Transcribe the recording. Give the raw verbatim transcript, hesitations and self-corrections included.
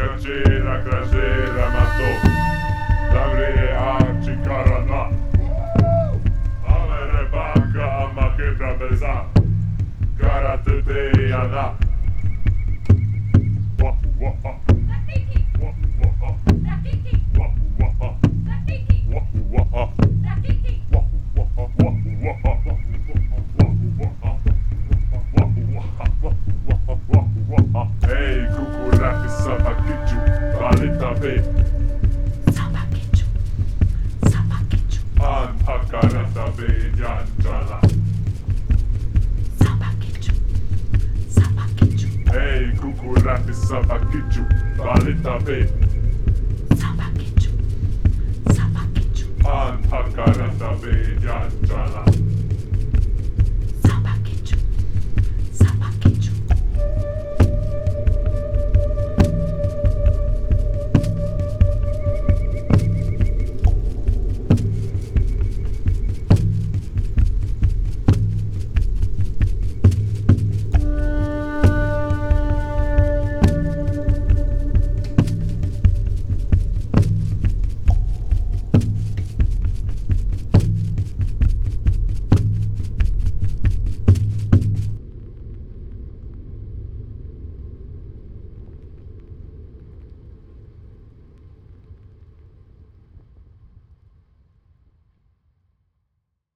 Cacera, craseira, matou. Davre arci carana. Avere bacca, ma che braveza. Karate te yana. Wah wah. Rafiki. Wah wah. Rafiki. Wah wah. Rafiki. Wah wah. Rafiki. Wah wah. Wah wah. Hey, kukuraki sabakichu, balitabe. Sabakichu. Sabakichu. Antakaratabe yanjala. Sabakichu. Sabakichu. Hey, kukuraki sabakichu, balitabe. Sabakichu. Sabakichu. Antakaratabe yanjala.